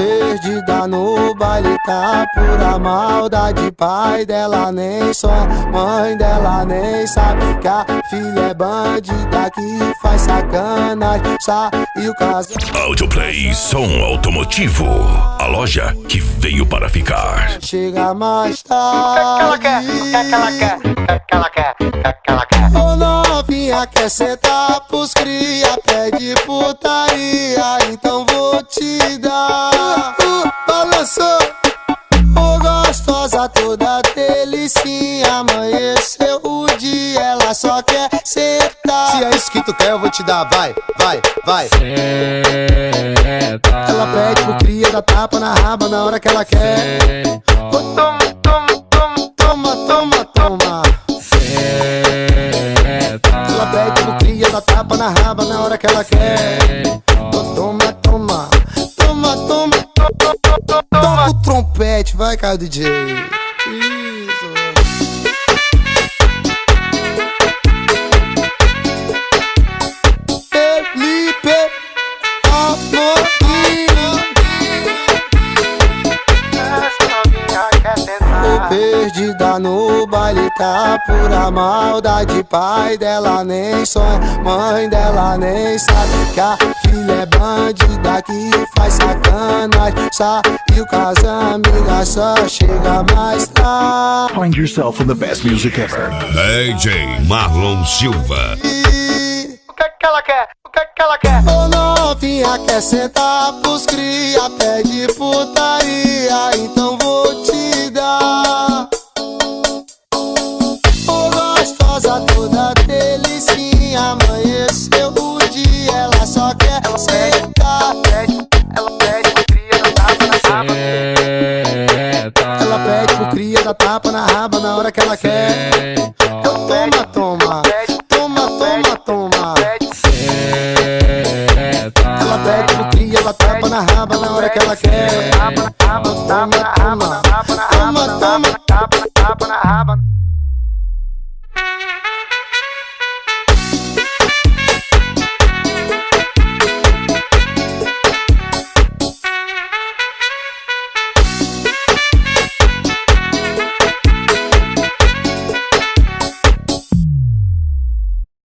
Perdida no baile, tá pura maldade. Pai dela nem só, mãe dela nem sabe que a filha é bandida que faz sacanagem. Saiu casado. Audioplay Som Automotivo, a loja que veio para ficar. Chega mais tarde. O que ela quer? Ô novinha, quer sentar pros cria, pede putaria, então vou te dar. Balançou, ô gostosa toda delicinha, amanheceu o dia, ela só quer sentar. Se é isso que tu quer, eu vou te dar, vai. Ela pede pro cria, dá tapa na raba na hora que ela quer. Toma. Ela pede pro cria, dá tapa na raba na hora que ela quer. Toma. Toca o trompete, vai, cara, DJ. Isso. Felipe Amorim. Perdida no baile, tá pura maldade. Pai dela nem sonha, mãe dela nem sabe que a filha é bandida que faz sacanagem. Saiu com as amigas, só chega mais tarde. Find yourself in the best music ever. DJ Marlon Silva. O que ela quer? Ô novinha, quer sentar pros cria, pede putaria, então vou te dar. Ô gostosa toda delicinha, amanheceu o dia, ela só quer sentar. Ela pede pro cria, dá tapa na raba. Ela pede pro cria, dá tapa na raba na hora que ela quer. Toma. Ela pede pro cria, dá tapa na raba na hora que ela quer. Toma.